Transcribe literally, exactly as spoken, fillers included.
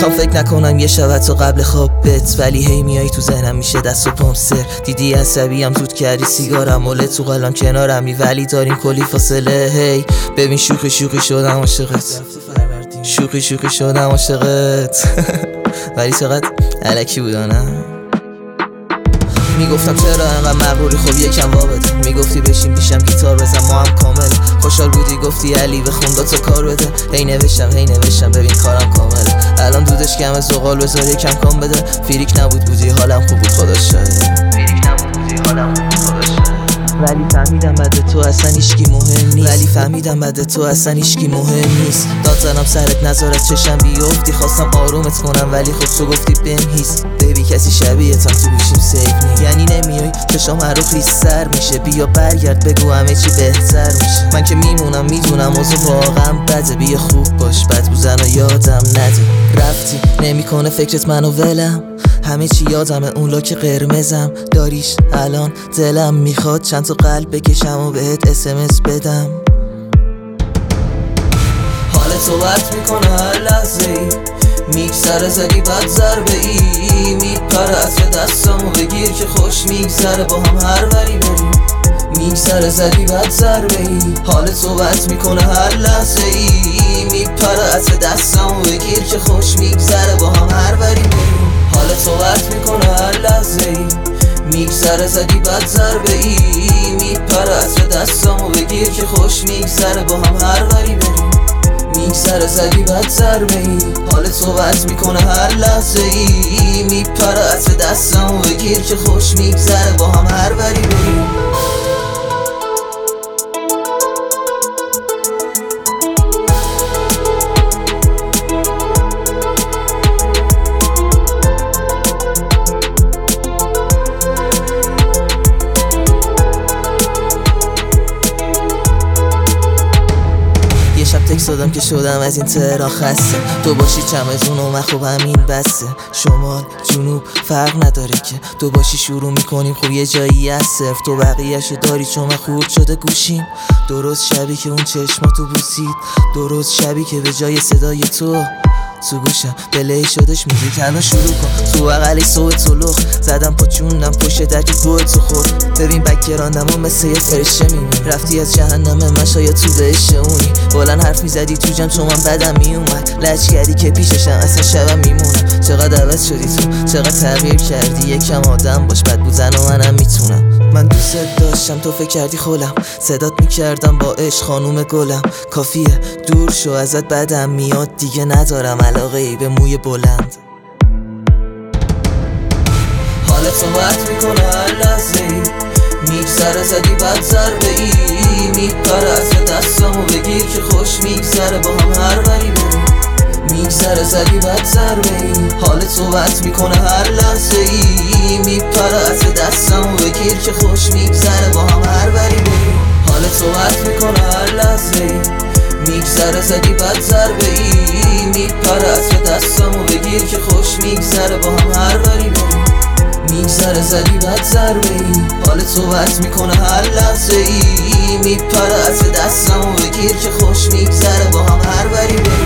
میخوام فکر نکنم یه شب تو قبل خوابت، ولی هی میای تو ذهنم میشه دست و پام سر. دیدی عصبیم زود کردی سیگارم مله تو قلم کنارمی، ولی داریم کلی فاصله. هی ببین شوخی شوخی شدم عاشقت، شوخی شوخی شدم عاشقت ولی چقدر الکی بودا نه. میگفتم چرا انقدر مغروری، خب یکم وا بده. میگفتی بشین پیشم گیتار بزن ما هم کامل. خوشحال بودی گفتی علی بخون دو تا کار بده. هی نوشتم هی نوشتم ببین کارم کامله. الان دودش کمه زغال بذار یکم کام بده. فیریک نبود بودی حالم خوب بود خدا شاهده، فیریک نبود بودی حالم خوب بود خدا شاهده. ولی فهمیدم بعد تو اصلا هیچکی مهم نیست، ولی فهمیدم بعد تو اصلا هیچکی مهم نیست. داد زنم سرت نذار از چشم بیفتی، خواستم آرومت کنم ولی خب تو گفتی بنهیس. بیبی کسی شبیه‌تم تو گوشیم سیف نیست، یعنی نمیای چشام هر رو خیس سر میشه. بیا برگرد بگو همه چی بهتر میشه. من که میمونم میدونم اوضاع واقعا بده، بیا خوب باش بد بوزن و یادم نده. رفتی نمیکنه فکرت منو ولم، همه چی یادمه اون لاک قرمزم داریش. الان دلم میخواد چند تا قلب بکشم و بهت اس ام اس بدم. حالت صحبت میکنه هر لحظه ای، میگذره زدی بد ضربه ای. میپره از دستامو بگیر که خوش میگذره با هم هر وری بریم. میگذره زدی بد ضربه ای، حالت صحبت میکنه هر لحظه ای. میپره از دستامو بگیر که خوش میگذره با هم هر وری بریم. حالت صحبت میکنه هر لحظه ای، میگذره زدی بد ضربه ای. میپره از دستامو بگیر که خوش میگذره با هم هر وری بریم. میگذره زدی بد ضربه ای، حالت صحبت میکنه هر لحظه ای. میپره از دستامو بگیر که خوش میگذره با هم هر وری بریم. شب تکس دادم که شدم از این تهران خسته. تو باشی چمزون و من خوب همین بسته. شمال جنوب فرق نداره که تو باشی شروع میکنیم خوب یه جایی از صرف. تو بقیهشو داری چون من خورد شده گوشیم. درست شبی که اون چشماتو بوسید، درست شبی که به جای صدای تو تو گوشم بله شدش موزیک. الان شروع کن تو اقلی صبح تو لخ زدم پا چونم پشت درکی گوه تو خورد. ببین بگراندم و مثل یه فرشه میمی، رفتی از جهنم من شاید تو بهش اونی. بلند حرف میزدی تو جمع چون من بدم میومد، لج کردی که پیششم اصلا شبم میمونم. چقدر عوض شدی تو، چقدر تغییر کردی. یکم آدم باش بد بودن و منم میتونم. من دوست داشتم تو فکر کردی خولم، صدات میکردم با عشق خانوم گلم. کافیه دور شو ازت بدم میاد دیگه، ندارم علاقه ای به موی بلند. حالت صحبت میکنه هر لحظه ای، میگذره زدی بد ضربه ای. میپره از دستامو بگیر که خوش میگذره با هم هر وری بریم. میگذره زدی بد ضربه ای، حالت صحبت میکنه هر لحظه ای. میپره از دستامو بگیر که خوش میگذره با هم هر وری بریم. حالت صحبت میکنه هر لحظه ای، میگذره زدی بد ضربه ای. میپره از دستامو بگیر که خوش میگذره با هم هر وری بریم. میگذره زدی بد ضربه ای، حالت صحبت میکنه هر لحظه ای. میپره از دستامو بگیر که خوش میگذره با هم هر وری بریم.